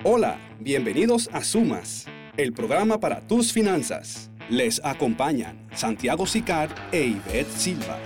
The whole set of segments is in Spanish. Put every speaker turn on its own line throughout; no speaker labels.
Hola, bienvenidos a Sumas, el programa para tus finanzas. Les acompañan Santiago Sicar e Ivette Silva.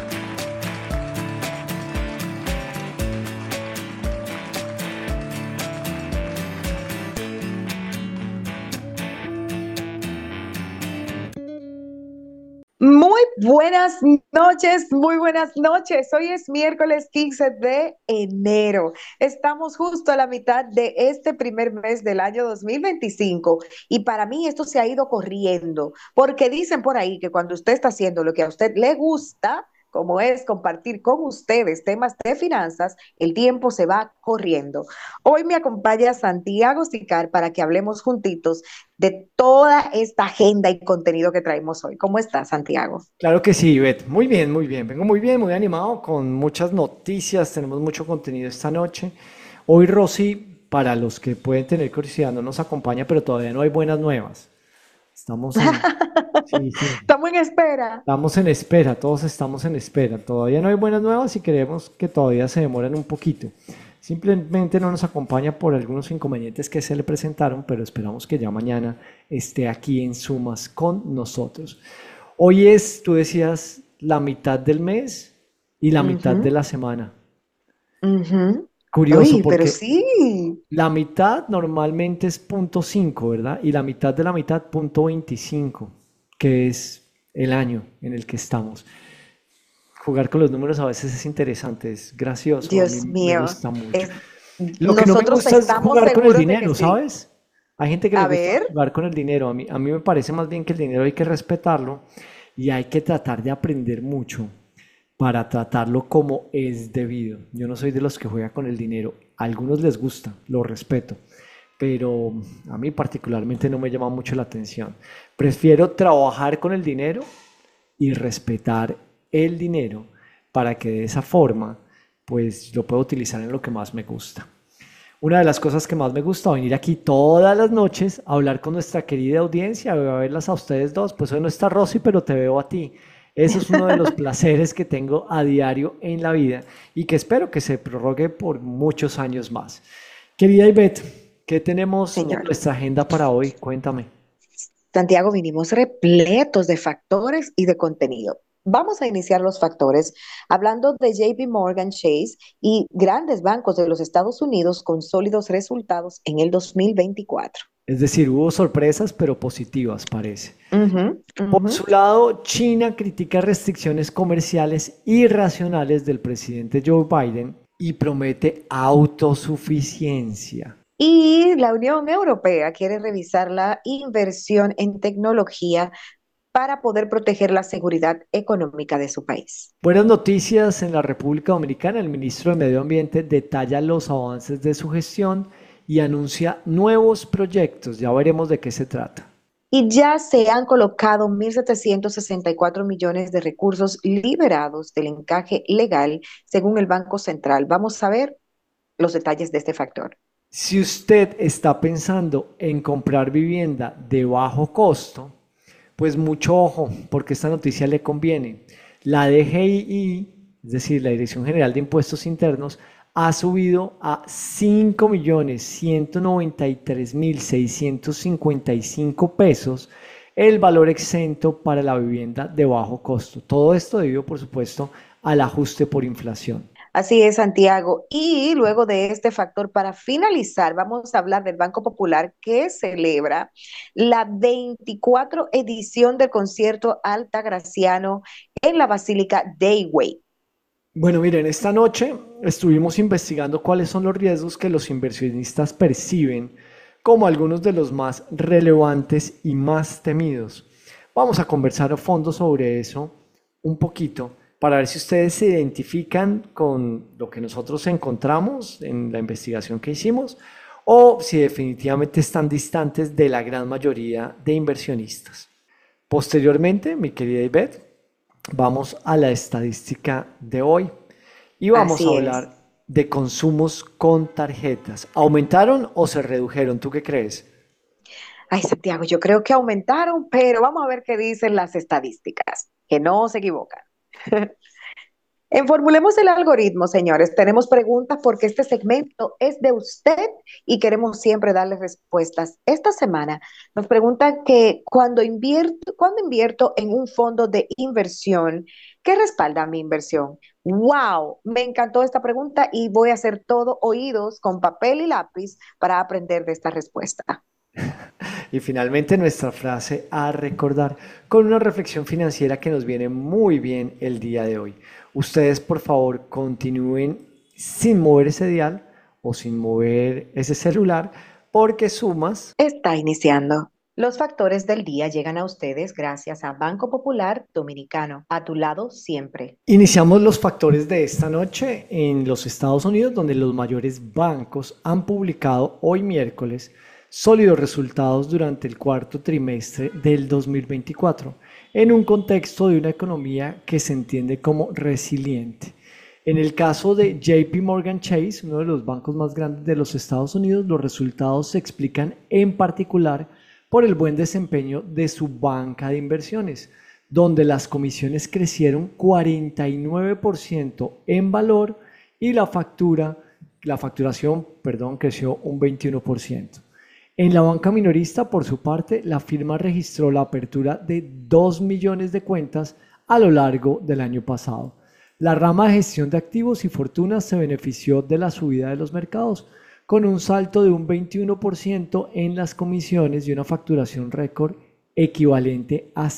Muy buenas noches, muy buenas noches. Hoy es miércoles 15 de enero. Estamos justo a la mitad de este primer mes del año 2025 y para mí esto se ha ido corriendo porque dicen por ahí que cuando usted está haciendo lo que a usted le gusta, como es compartir con ustedes temas de finanzas, el tiempo se va corriendo. Hoy me acompaña Santiago Sicar para que hablemos juntitos de toda esta agenda y contenido que traemos hoy. ¿Cómo estás, Santiago?
Claro que sí, Bet. Muy bien, muy bien. Vengo muy bien, muy animado, con muchas noticias. Tenemos mucho contenido esta noche. Hoy Rosy, para los que pueden tener curiosidad, no nos acompaña, pero todavía no hay buenas nuevas. Estamos en... Sí, sí.
Estamos en espera.
Estamos en espera, todos estamos en espera. Todavía no hay buenas nuevas y creemos que todavía se demoran un poquito. Simplemente no nos acompaña por algunos inconvenientes que se le presentaron, pero esperamos que ya mañana esté aquí en Sumas con nosotros. Hoy es, tú decías, la mitad del mes y la mitad de
Ujú,
la semana.
ujú.
Curioso
Uy, pero
porque
sí.
la mitad normalmente es punto 5, ¿verdad? Y la mitad de la mitad punto 25, que es el año en el que estamos. Jugar con los números a veces es interesante, es gracioso, a mí
Dios
me
mío.
gusta mucho.
Es,
Lo que no me
nosotros
gusta es
estamos
jugar con el
seguros de que
dinero,
sí.
¿sabes? Hay gente que le
A
gusta
ver,
jugar con el dinero. A mí me parece más bien que el dinero hay que respetarlo y hay que tratar de aprender mucho para tratarlo como es debido. Yo no soy de los que juega con el dinero. A algunos les gusta, lo respeto, pero a mí particularmente no me llama mucho la atención. Prefiero trabajar con el dinero y respetar el dinero para que de esa forma pues lo pueda utilizar en lo que más me gusta. Una de las cosas que más me gusta venir aquí todas las noches a hablar con nuestra querida audiencia, a verlas a ustedes dos. Pues hoy no está Rosy, pero te veo a ti. Eso es uno de los placeres que tengo a diario en la vida y que espero que se prorrogue por muchos años más. Querida Ivette, ¿qué tenemos en
señor.
nuestra agenda para hoy? Cuéntame.
Santiago, vinimos repletos de factores y de contenido. Vamos a iniciar los factores hablando de JP Morgan Chase y grandes bancos de los Estados Unidos con sólidos resultados en el 2024.
Es decir, hubo sorpresas, pero positivas, parece.
Ujú,
Por
ujú.
su lado, China critica restricciones comerciales irracionales del presidente Joe Biden y promete autosuficiencia.
Y la Unión Europea quiere revisar la inversión en tecnología para poder proteger la seguridad económica de su país.
Buenas noticias en la República Dominicana. El ministro de Medio Ambiente detalla los avances de su gestión y anuncia nuevos proyectos. Ya veremos de qué se trata.
Y ya se han colocado 1.764 millones de recursos liberados del encaje legal, según el Banco Central. Vamos a ver los detalles de este factor.
Si usted está pensando en comprar vivienda de bajo costo, pues mucho ojo, porque esta noticia le conviene. La DGI, es decir, la Dirección General de Impuestos Internos, ha subido a 5.193.655 pesos el valor exento para la vivienda de bajo costo. Todo esto debido, por supuesto, al ajuste por inflación.
Así es, Santiago. Y luego de este factor, para finalizar, vamos a hablar del Banco Popular que celebra la 24 edición del concierto Altagraciano en la Basílica Dei.
Bueno, miren, esta noche estuvimos investigando cuáles son los riesgos que los inversionistas perciben como algunos de los más relevantes y más temidos. Vamos a conversar a fondo sobre eso un poquito para ver si ustedes se identifican con lo que nosotros encontramos en la investigación que hicimos o si definitivamente están distantes de la gran mayoría de inversionistas. Posteriormente, mi querida Ivette, vamos a la estadística de hoy y vamos a
Así es.
hablar de consumos con tarjetas. ¿Aumentaron o se redujeron? ¿Tú qué crees?
Ay, Santiago, yo creo que aumentaron, pero vamos a ver qué dicen las estadísticas, que no se equivocan. Formulemos el algoritmo, señores. Tenemos preguntas porque este segmento es de usted y queremos siempre darle respuestas. Esta semana nos preguntan que cuando invierto en un fondo de inversión, ¿qué respalda mi inversión? ¡Wow! Me encantó esta pregunta y voy a hacer todo oídos con papel y lápiz para aprender de esta respuesta.
Y finalmente nuestra frase a recordar con una reflexión financiera que nos viene muy bien el día de hoy. Ustedes por favor continúen sin mover ese dial o sin mover ese celular porque sumas.
Está iniciando. Los factores del día llegan a ustedes gracias a Banco Popular Dominicano, a tu lado siempre.
Iniciamos los factores de esta noche en los Estados Unidos, donde los mayores bancos han publicado hoy miércoles sólidos resultados durante el cuarto trimestre del 2024, en un contexto de una economía que se entiende como resiliente. En el caso de JP Morgan Chase, uno de los bancos más grandes de los Estados Unidos, los resultados se explican en particular por el buen desempeño de su banca de inversiones, donde las comisiones crecieron 49% en valor y la facturación, creció un 21%. En la banca minorista, por su parte, la firma registró la apertura de 2 millones de cuentas a lo largo del año pasado. La rama de gestión de activos y fortunas se benefició de la subida de los mercados, con un salto de un 21% en las comisiones y una facturación récord equivalente a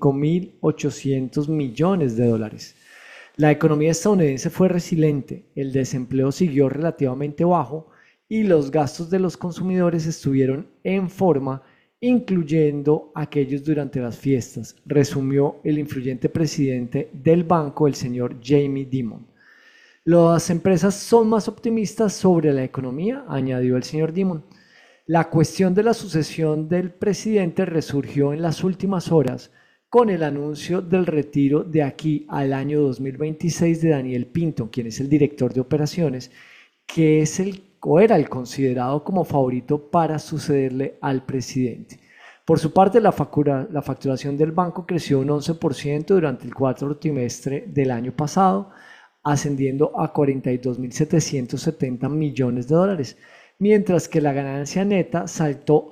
5.800 millones de dólares. La economía estadounidense fue resiliente, el desempleo siguió relativamente bajo y los gastos de los consumidores estuvieron en forma, incluyendo aquellos durante las fiestas, resumió el influyente presidente del banco, el señor Jamie Dimon. Las empresas son más optimistas sobre la economía, añadió el señor Dimon. La cuestión de la sucesión del presidente resurgió en las últimas horas con el anuncio del retiro de aquí al año 2026 de Daniel Pinto, quien es el director de operaciones, que es era el considerado como favorito para sucederle al presidente. Por su parte, la facturación del banco creció un 11% durante el cuarto trimestre del año pasado, ascendiendo a 42.770 millones de dólares, mientras que la ganancia neta saltó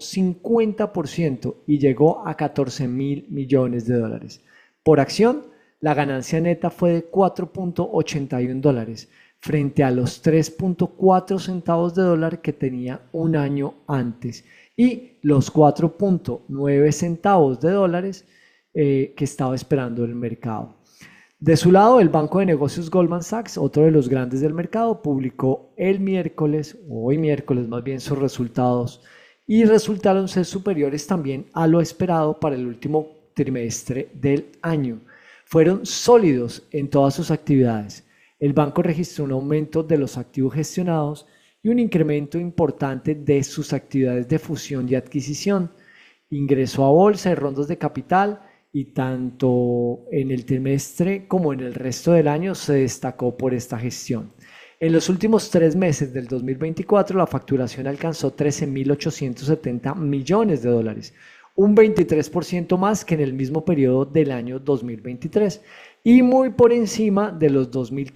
50% y llegó a 14.000 millones de dólares. Por acción, la ganancia neta fue de 4.81 dólares, frente a los 3.4 centavos de dólar que tenía un año antes y los 4.9 centavos de dólares que estaba esperando el mercado. De su lado, el banco de negocios Goldman Sachs, otro de los grandes del mercado, publicó hoy miércoles más bien, sus resultados y resultaron ser superiores también a lo esperado para el último trimestre del año. Fueron sólidos en todas sus actividades. El banco registró un aumento de los activos gestionados y un incremento importante de sus actividades de fusión y adquisición. Ingresó a bolsa y rondas de capital y tanto en el trimestre como en el resto del año se destacó por esta gestión. En los últimos 3 meses del 2024 la facturación alcanzó 13.870 millones de dólares, un 23% más que en el mismo periodo del año 2023 y muy por encima de los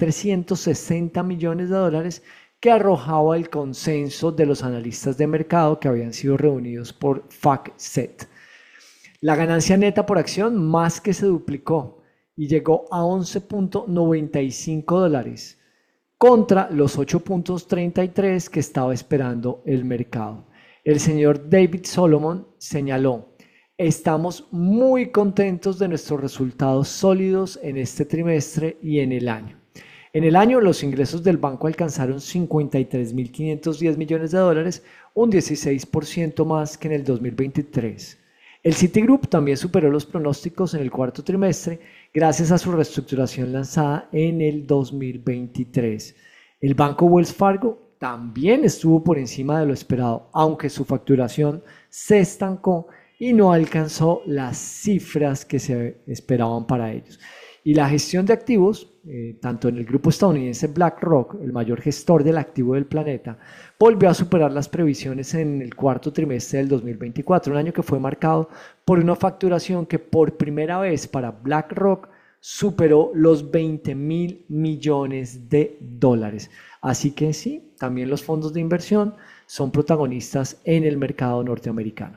2.360 millones de dólares que arrojaba el consenso de los analistas de mercado que habían sido reunidos por FactSet. La ganancia neta por acción más que se duplicó y llegó a 11.95 dólares contra los 8.33 que estaba esperando el mercado. El señor David Solomon señaló: estamos muy contentos de nuestros resultados sólidos en este trimestre y en el año. En el año, los ingresos del banco alcanzaron 53.510 millones de dólares, un 16% más que en el 2023. El Citigroup también superó los pronósticos en el cuarto trimestre gracias a su reestructuración lanzada en el 2023. El banco Wells Fargo también estuvo por encima de lo esperado, aunque su facturación se estancó y no alcanzó las cifras que se esperaban para ellos. Y la gestión de activos, tanto en el grupo estadounidense BlackRock, el mayor gestor del activo del planeta, volvió a superar las previsiones en el cuarto trimestre del 2024, un año que fue marcado por una facturación que por primera vez para BlackRock superó los 20.000 millones de dólares. Así que sí, también los fondos de inversión son protagonistas en el mercado norteamericano.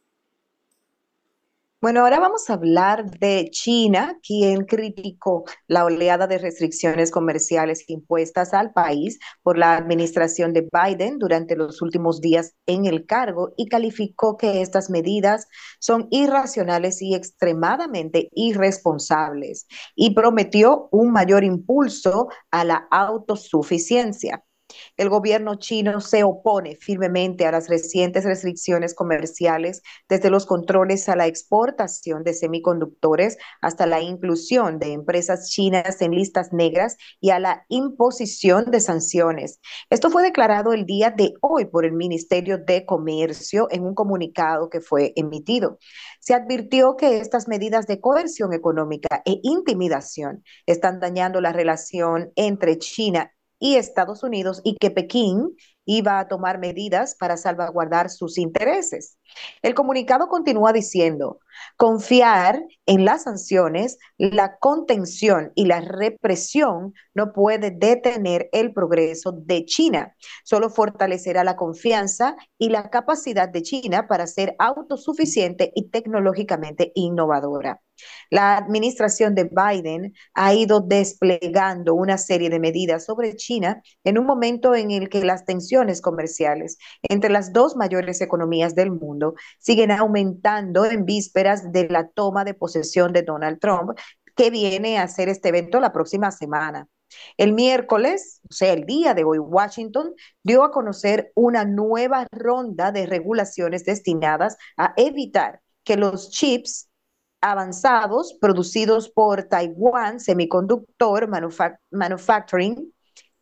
Bueno, ahora vamos a hablar de China, quien criticó la oleada de restricciones comerciales impuestas al país por la administración de Biden durante los últimos días en el cargo y calificó que estas medidas son irracionales y extremadamente irresponsables y prometió un mayor impulso a la autosuficiencia. El gobierno chino se opone firmemente a las recientes restricciones comerciales, desde los controles a la exportación de semiconductores hasta la inclusión de empresas chinas en listas negras y a la imposición de sanciones. Esto fue declarado el día de hoy por el Ministerio de Comercio en un comunicado que fue emitido. Se advirtió que estas medidas de coerción económica e intimidación están dañando la relación entre China y Estados Unidos y que Pekín iba a tomar medidas para salvaguardar sus intereses. El comunicado continúa diciendo, confiar en las sanciones, la contención y la represión no puede detener el progreso de China, solo fortalecerá la confianza y la capacidad de China para ser autosuficiente y tecnológicamente innovadora. La administración de Biden ha ido desplegando una serie de medidas sobre China en un momento en el que las tensiones comerciales entre las dos mayores economías del mundo siguen aumentando en vísperas de la toma de posesión de Donald Trump, que viene a hacer este evento la próxima semana. El miércoles, o sea, el día de hoy, Washington dio a conocer una nueva ronda de regulaciones destinadas a evitar que los chips avanzados producidos por Taiwan Semiconductor Manufacturing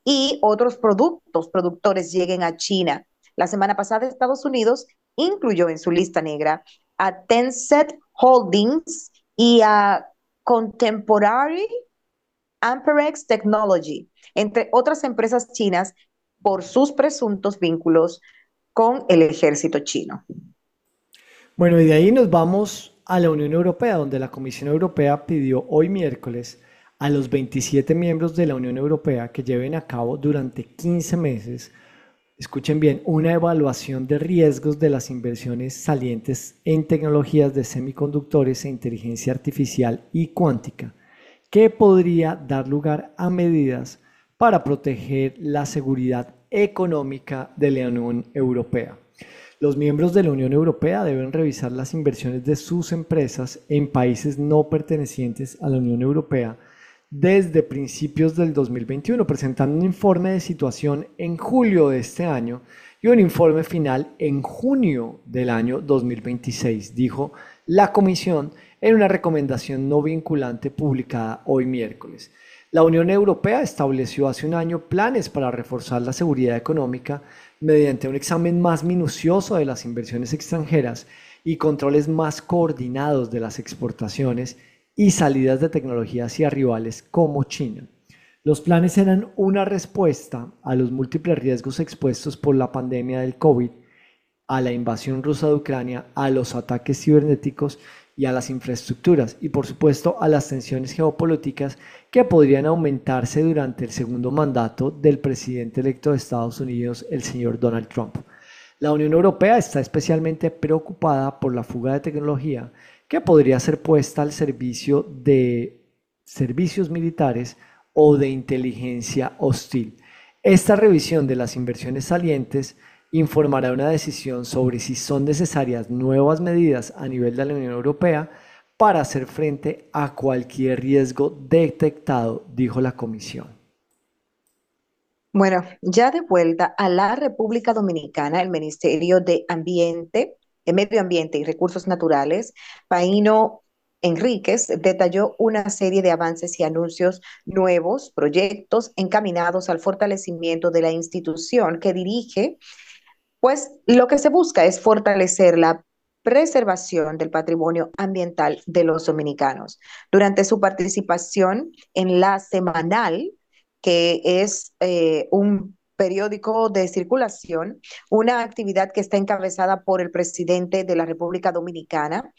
y otros productores lleguen a China. La semana pasada Estados Unidos incluyó en su lista negra a Tencent Holdings y a Contemporary Amperex Technology, entre otras empresas chinas, por sus presuntos vínculos con el ejército chino.
Bueno, y de ahí nos vamos a la Unión Europea, donde la Comisión Europea pidió hoy miércoles a los 27 miembros de la Unión Europea que lleven a cabo durante 15 meses, escuchen bien, una evaluación de riesgos de las inversiones salientes en tecnologías de semiconductores e inteligencia artificial y cuántica, que podría dar lugar a medidas para proteger la seguridad económica de la Unión Europea. Los miembros de la Unión Europea deben revisar las inversiones de sus empresas en países no pertenecientes a la Unión Europea desde principios del 2021, presentando un informe de situación en julio de este año y un informe final en junio del año 2026, dijo la Comisión en una recomendación no vinculante publicada hoy miércoles. La Unión Europea estableció hace un año planes para reforzar la seguridad económica mediante un examen más minucioso de las inversiones extranjeras y controles más coordinados de las exportaciones y salidas de tecnología hacia rivales como China. Los planes eran una respuesta a los múltiples riesgos expuestos por la pandemia del COVID, a la invasión rusa de Ucrania, a los ataques cibernéticos y a las infraestructuras y por supuesto a las tensiones geopolíticas que podrían aumentarse durante el segundo mandato del presidente electo de Estados Unidos, el señor Donald Trump. La Unión Europea está especialmente preocupada por la fuga de tecnología que podría ser puesta al servicio de servicios militares o de inteligencia hostil. Esta revisión de las inversiones salientes informará una decisión sobre si son necesarias nuevas medidas a nivel de la Unión Europea para hacer frente a cualquier riesgo detectado, dijo la Comisión.
Bueno, ya de vuelta a la República Dominicana, el Ministerio de Medio Ambiente y Recursos Naturales, Paino Enríquez, detalló una serie de avances y anuncios nuevos, proyectos encaminados al fortalecimiento de la institución que dirige. Pues lo que se busca es fortalecer la preservación del patrimonio ambiental de los dominicanos. Durante su participación en la semanal, que es un periódico de circulación, una actividad que está encabezada por el presidente de la República Dominicana,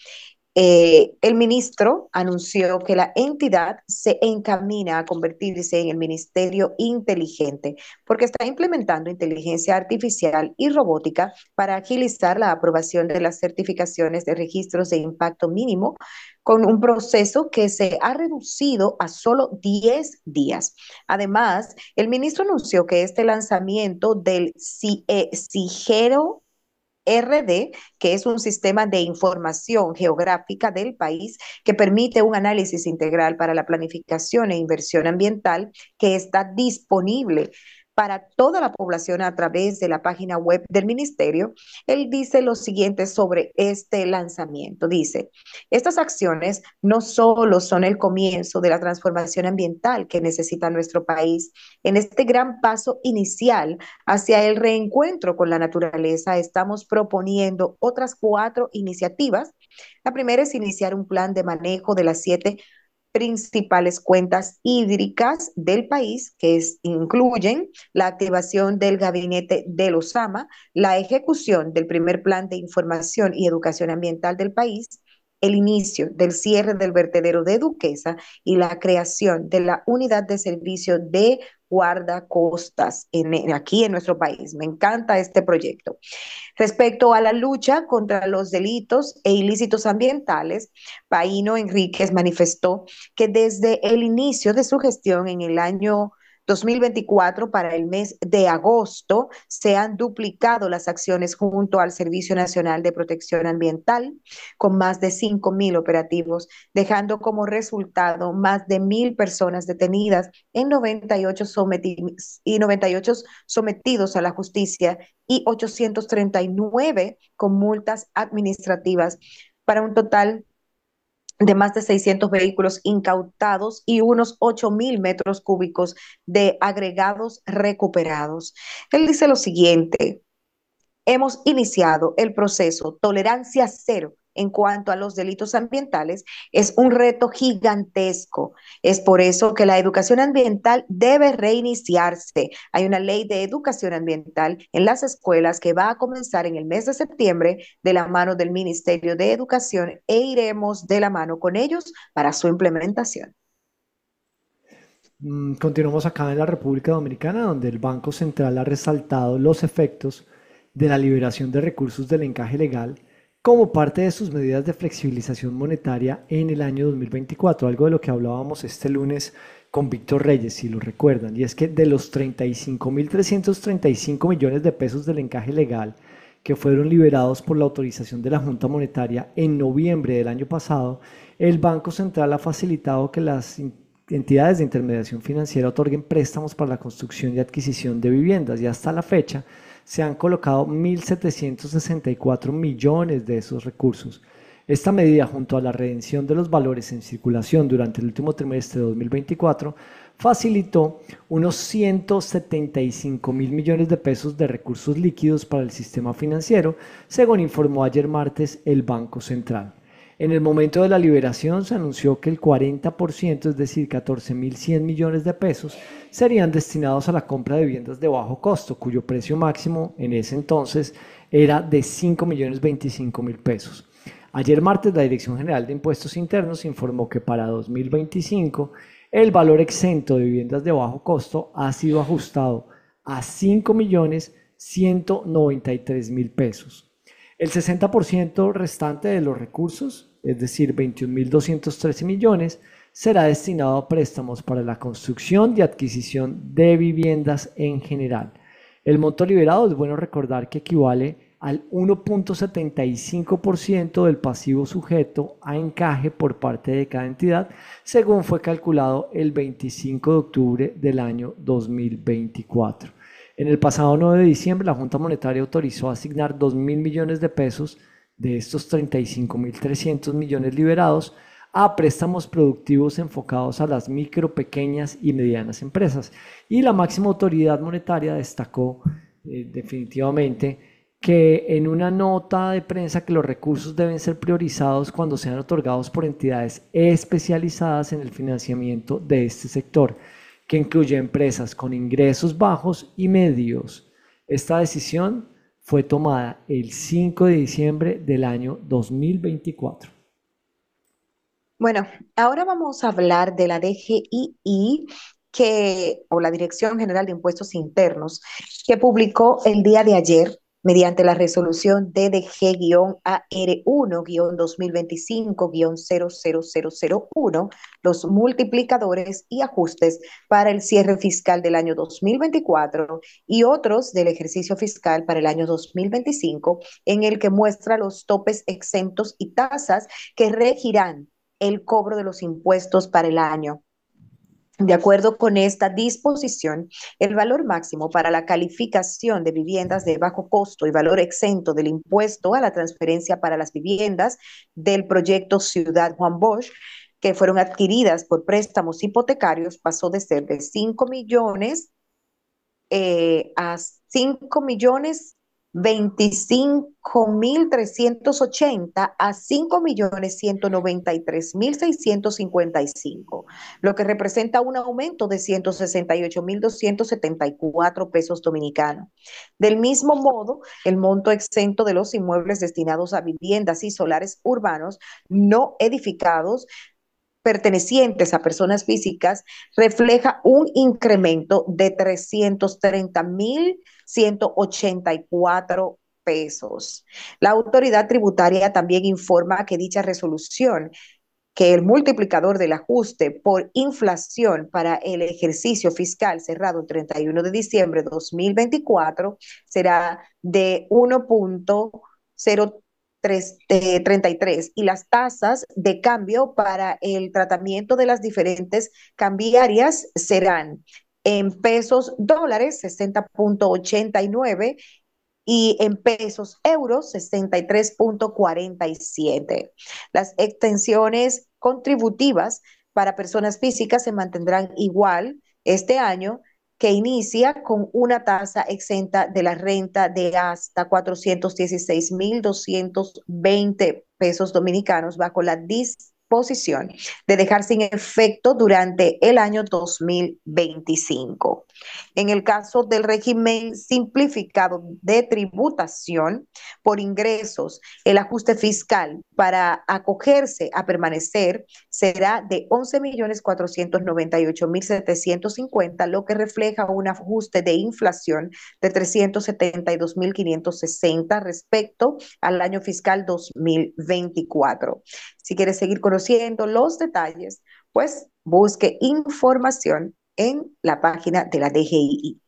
El ministro anunció que la entidad se encamina a convertirse en el Ministerio Inteligente porque está implementando inteligencia artificial y robótica para agilizar la aprobación de las certificaciones de registros de impacto mínimo con un proceso que se ha reducido a solo 10 días. Además, el ministro anunció que este lanzamiento del CIGERO RD, que es un sistema de información geográfica del país que permite un análisis integral para la planificación e inversión ambiental, que está disponible para toda la población a través de la página web del ministerio. Él dice lo siguiente sobre este lanzamiento. Dice, estas acciones no solo son el comienzo de la transformación ambiental que necesita nuestro país. En este gran paso inicial hacia el reencuentro con la naturaleza, estamos proponiendo otras 4 iniciativas. La primera es iniciar un plan de manejo de las 7 principales cuencas hídricas del país, incluyen la activación del gabinete del OSAMA, la ejecución del primer plan de información y educación ambiental del país, el inicio del cierre del vertedero de Duquesa y la creación de la unidad de servicio de guardacostas aquí en nuestro país. Me encanta este proyecto. Respecto a la lucha contra los delitos e ilícitos ambientales, Paino Enríquez manifestó que desde el inicio de su gestión en el año 2024 para el mes de agosto se han duplicado las acciones junto al Servicio Nacional de Protección Ambiental con más de 5.000 operativos, dejando como resultado más de 1.000 personas detenidas en 98 sometidos a la justicia y 839 con multas administrativas para un total de más de 600 vehículos incautados y unos 8.000 metros cúbicos de agregados recuperados. Él dice lo siguiente, hemos iniciado el proceso Tolerancia Cero en cuanto a los delitos ambientales. Es un reto gigantesco. Es por eso que la educación ambiental debe reiniciarse. Hay una ley de educación ambiental en las escuelas que va a comenzar en el mes de septiembre de la mano del Ministerio de Educación e iremos de la mano con ellos para su implementación.
Continuamos acá en la República Dominicana, donde el Banco Central ha resaltado los efectos de la liberación de recursos del encaje legal como parte de sus medidas de flexibilización monetaria en el año 2024, algo de lo que hablábamos este lunes con Víctor Reyes, si lo recuerdan, y es que de los 35.335 millones de pesos del encaje legal que fueron liberados por la autorización de la Junta Monetaria en noviembre del año pasado, el Banco Central ha facilitado que las entidades de intermediación financiera otorguen préstamos para la construcción y adquisición de viviendas y hasta la fecha se han colocado 1.764 millones de esos recursos. Esta medida, junto a la redención de los valores en circulación durante el último trimestre de 2024, facilitó unos 175.000 millones de pesos de recursos líquidos para el sistema financiero, según informó ayer martes el Banco Central. En el momento de la liberación se anunció que el 40%, es decir, 14.100 millones de pesos, serían destinados a la compra de viviendas de bajo costo, cuyo precio máximo en ese entonces era de 5.025.000 pesos. Ayer martes la Dirección General de Impuestos Internos informó que para 2025 el valor exento de viviendas de bajo costo ha sido ajustado a 5.193.000 pesos. El 60% restante de los recursos, es decir, 21.213 millones, será destinado a préstamos para la construcción y adquisición de viviendas en general. El monto liberado, es bueno recordar que equivale al 1.75% del pasivo sujeto a encaje por parte de cada entidad, según fue calculado el 25 de octubre del año 2024. En el pasado 9 de diciembre, la Junta Monetaria autorizó asignar 2.000 millones de pesos de estos 35.300 millones liberados a préstamos productivos enfocados a las micro, pequeñas y medianas empresas. Y la máxima autoridad monetaria destacó definitivamente que en una nota de prensa que los recursos deben ser priorizados cuando sean otorgados por entidades especializadas en el financiamiento de este sector, que incluye empresas con ingresos bajos y medios. Esta decisión fue tomada el 5 de diciembre del año 2024.
Bueno, ahora vamos a hablar de la DGII, o la Dirección General de Impuestos Internos, que publicó el día de ayer, mediante la resolución DDG-AR1-2025-00001, los multiplicadores y ajustes para el cierre fiscal del año 2024 y otros del ejercicio fiscal para el año 2025, en el que muestra los topes exentos y tasas que regirán el cobro de los impuestos para el año. De acuerdo con esta disposición, el valor máximo para la calificación de viviendas de bajo costo y valor exento del impuesto a la transferencia para las viviendas del proyecto Ciudad Juan Bosch, que fueron adquiridas por préstamos hipotecarios, pasó de ser de 5 millones a 5.025.380 a 5.193.655, lo que representa un aumento de 168.274 pesos dominicanos. Del mismo modo, el monto exento de los inmuebles destinados a viviendas y solares urbanos no edificados pertenecientes a personas físicas refleja un incremento de 330.184 pesos. La autoridad tributaria también informa que dicha resolución, que el multiplicador del ajuste por inflación para el ejercicio fiscal cerrado el 31 de diciembre de 2024 será de 1.033 y las tasas de cambio para el tratamiento de las diferentes cambiarias serán en pesos dólares 60.89 y en pesos euros 63.47. Las extensiones contributivas para personas físicas se mantendrán igual este año, que inicia con una tasa exenta de la renta de hasta 416.220 pesos dominicanos bajo la disposición de dejar sin efecto durante el año 2025. En el caso del régimen simplificado de tributación por ingresos, el ajuste fiscal para acogerse a permanecer será de 11.498.750, lo que refleja un ajuste de inflación de 372.560 respecto al año fiscal 2024. Si quieres seguir conociendo los detalles, pues busque información en la página de la DGII.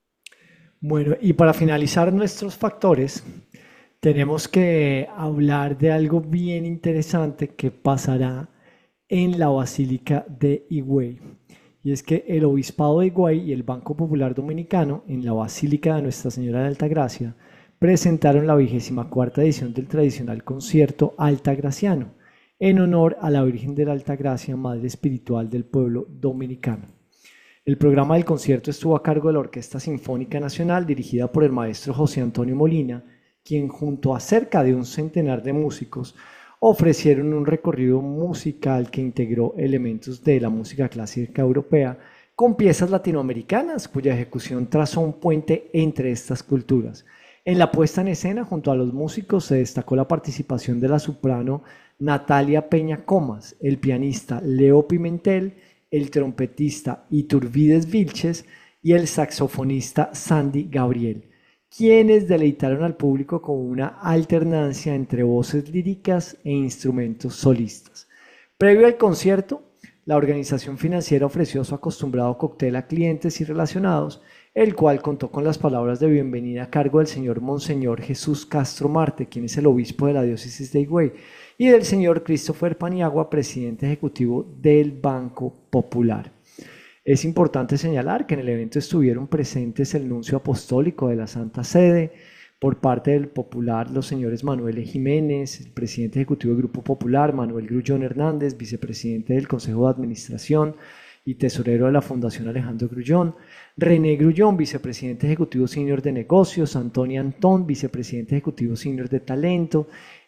Bueno, y para finalizar nuestros factores, tenemos que hablar de algo bien interesante que pasará en la Basílica de Higüey. Y es que el Obispado de Higüey y el Banco Popular Dominicano, en la Basílica de Nuestra Señora de Altagracia, presentaron la 24ª edición del tradicional concierto Altagraciano, en honor a la Virgen de la Altagracia, Madre Espiritual del pueblo dominicano. El programa del concierto estuvo a cargo de la Orquesta Sinfónica Nacional, dirigida por el maestro José Antonio Molina, quien junto a cerca de un centenar de músicos ofrecieron un recorrido musical que integró elementos de la música clásica europea con piezas latinoamericanas, cuya ejecución trazó un puente entre estas culturas. En la puesta en escena, junto a los músicos, se destacó la participación de la soprano Natalia Peña Comas, el pianista Leo Pimentel, el trompetista Iturbides Vilches y el saxofonista Sandy Gabriel, quienes deleitaron al público con una alternancia entre voces líricas e instrumentos solistas. Previo al concierto, la organización financiera ofreció su acostumbrado cóctel a clientes y relacionados, el cual contó con las palabras de bienvenida a cargo del señor Monseñor Jesús Castro Marte, quien es el obispo de la diócesis de Higüey, y del señor Christopher Paniagua, presidente ejecutivo del Banco Popular. Es importante señalar que en el evento estuvieron presentes el nuncio apostólico de la Santa Sede, por parte del Popular, los señores Manuel E. Jiménez, el presidente ejecutivo del Grupo Popular, Manuel Grullón Hernández, vicepresidente del Consejo de Administración y tesorero de la Fundación Alejandro Grullón, René Grullón, vicepresidente ejecutivo senior de negocios, Antonio Antón, vicepresidente ejecutivo senior de talento,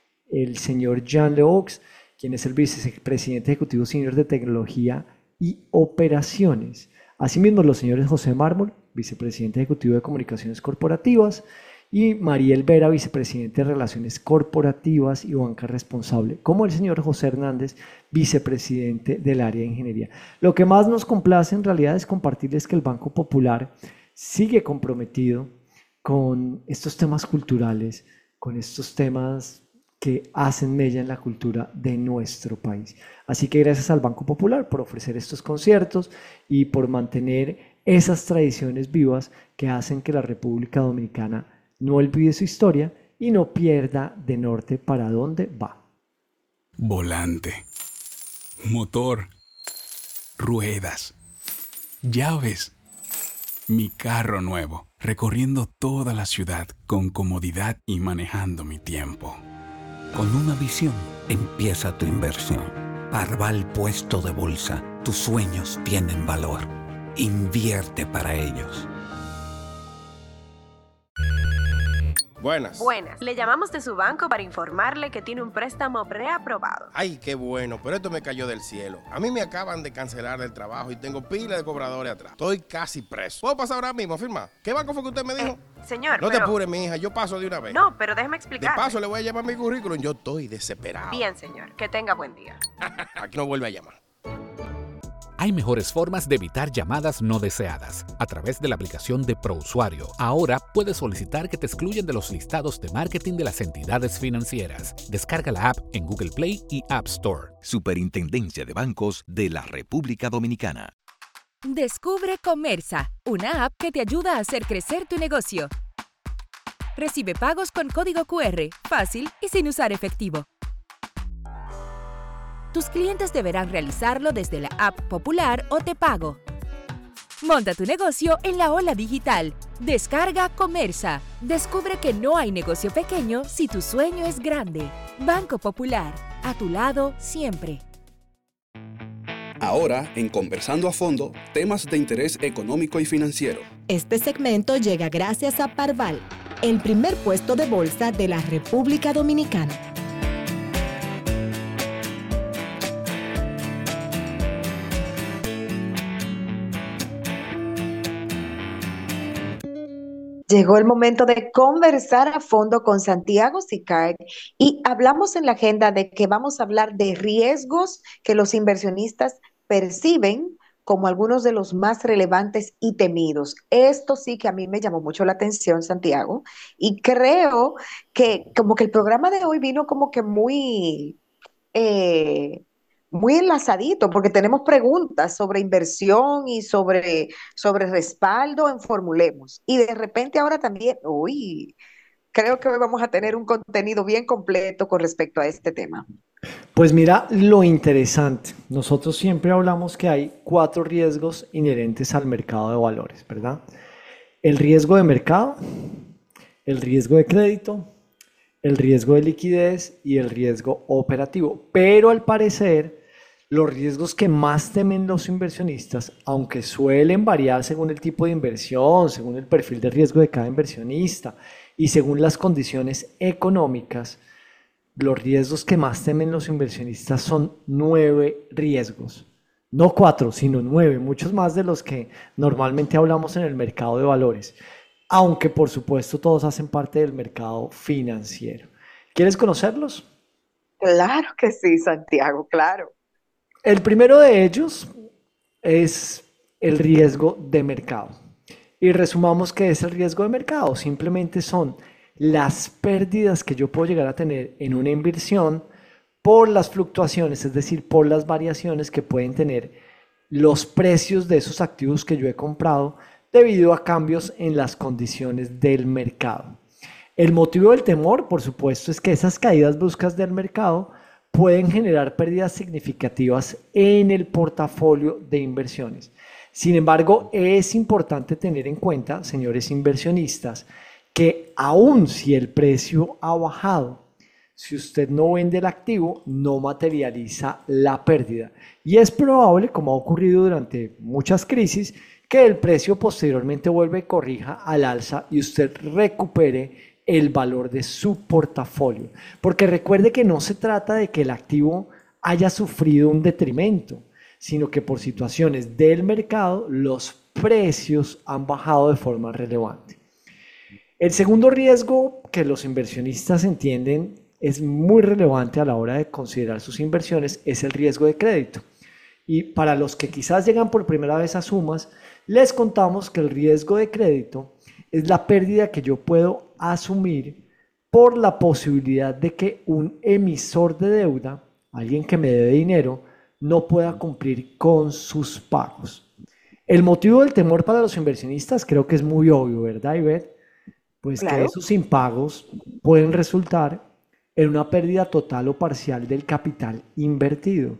el señor Jean Leaux, quien es el vicepresidente ejecutivo senior de tecnología y operaciones. Asimismo, los señores José Mármol, vicepresidente ejecutivo de comunicaciones corporativas, y Mariel Vera, vicepresidente de Relaciones Corporativas y Banca Responsable, como el señor José Hernández, vicepresidente del área de ingeniería. Lo que más nos complace en realidad es compartirles que el Banco Popular sigue comprometido con estos temas culturales, con estos temas que hacen mella en la cultura de nuestro país. Así que gracias al Banco Popular por ofrecer estos conciertos y por mantener esas tradiciones vivas que hacen que la República Dominicana no olvide su historia y no pierda de norte para dónde va.
Volante, motor, ruedas, llaves, mi carro nuevo, recorriendo toda la ciudad con comodidad y manejando mi tiempo.
Con una visión empieza tu inversión. Parval Puesto de Bolsa. Tus sueños tienen valor. Invierte para ellos.
Buenas.
Buenas. Le llamamos de su banco para informarle que tiene un préstamo preaprobado.
Ay, qué bueno, pero esto me cayó del cielo. A mí me acaban de cancelar el trabajo y tengo pila de cobradores atrás. Estoy casi preso. ¿Puedo pasar ahora mismo a firmar? ¿Qué banco fue que usted me dijo?
Señor,
No te apures, mi hija, yo paso de una vez.
No, pero déjeme
De
explicar.
paso le voy a llamar mi currículum, yo estoy desesperado.
Bien, señor. Que tenga buen día.
Aquí no vuelve a llamar.
Hay mejores formas de evitar llamadas no deseadas. A través de la aplicación de ProUsuario, ahora puedes solicitar que te excluyan de los listados de marketing de las entidades financieras. Descarga la app en Google Play y App Store.
Superintendencia de Bancos de la República Dominicana.
Descubre Comersa, una app que te ayuda a hacer crecer tu negocio. Recibe pagos con código QR, fácil y sin usar efectivo. Tus clientes deberán realizarlo desde la app Popular o Te Pago. Monta tu negocio en la ola digital. Descarga Comersa. Descubre que no hay negocio pequeño si tu sueño es grande. Banco Popular, a tu lado siempre.
Ahora, en Conversando a Fondo, temas de interés económico y financiero.
Este segmento llega gracias a Parval, el primer puesto de bolsa de la República Dominicana.
Llegó el momento de conversar a fondo con Santiago Sicard y hablamos en la agenda de que vamos a hablar de riesgos que los inversionistas perciben como algunos de los más relevantes y temidos. Esto sí que a mí me llamó mucho la atención, Santiago, y creo que como que el programa de hoy vino como que muy enlazadito, porque tenemos preguntas sobre inversión y sobre respaldo en Formulemos. Y de repente ahora también, creo que hoy vamos a tener un contenido bien completo con respecto a este tema.
Pues mira lo interesante. Nosotros siempre hablamos que hay 4 riesgos inherentes al mercado de valores, ¿verdad? El riesgo de mercado, el riesgo de crédito, el riesgo de liquidez y el riesgo operativo. Pero al parecer, los riesgos que más temen los inversionistas, aunque suelen variar según el tipo de inversión, según el perfil de riesgo de cada inversionista y según las condiciones económicas, los riesgos que más temen los inversionistas son 9 riesgos. No 4, sino 9, muchos más de los que normalmente hablamos en el mercado de valores, aunque por supuesto todos hacen parte del mercado financiero. ¿Quieres conocerlos?
Claro que sí, Santiago, claro.
El primero de ellos es el riesgo de mercado. Y resumamos qué es el riesgo de mercado. Simplemente son las pérdidas que yo puedo llegar a tener en una inversión por las fluctuaciones, es decir, por las variaciones que pueden tener los precios de esos activos que yo he comprado debido a cambios en las condiciones del mercado. El motivo del temor, por supuesto, es que esas caídas bruscas del mercado pueden generar pérdidas significativas en el portafolio de inversiones. Sin embargo, es importante tener en cuenta, señores inversionistas, que aun si el precio ha bajado, si usted no vende el activo, no materializa la pérdida. Y es probable, como ha ocurrido durante muchas crisis, que el precio posteriormente vuelva y corrija al alza y usted recupere el valor de su portafolio. Porque recuerde que no se trata de que el activo haya sufrido un detrimento, sino que por situaciones del mercado los precios han bajado de forma relevante. El segundo riesgo que los inversionistas entienden es muy relevante a la hora de considerar sus inversiones es el riesgo de crédito. Y para los que quizás llegan por primera vez a Sumas, les contamos que el riesgo de crédito es la pérdida que yo puedo asumir por la posibilidad de que un emisor de deuda, alguien que me debe dinero, no pueda cumplir con sus pagos. El motivo del temor para los inversionistas creo que es muy obvio, ¿verdad, Ivette? Pues claro, que esos impagos pueden resultar en una pérdida total o parcial del capital invertido.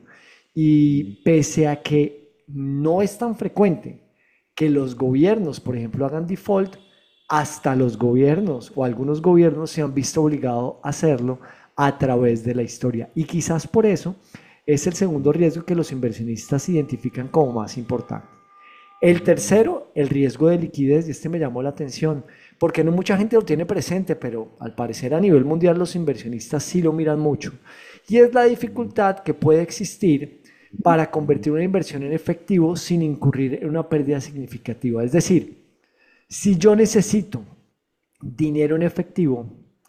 Y pese a que no es tan frecuente que los gobiernos, por ejemplo, hagan default, hasta los gobiernos o algunos gobiernos se han visto obligados a hacerlo a través de la historia. Y quizás por eso es el segundo riesgo que los inversionistas identifican como más importante. El tercero, el riesgo de liquidez, y este me llamó la atención, porque no mucha gente lo tiene presente, pero al parecer a nivel mundial los inversionistas sí lo miran mucho. Y es la dificultad que puede existir para convertir una inversión en efectivo sin incurrir en una pérdida significativa. Es decir, si yo necesito dinero en efectivo,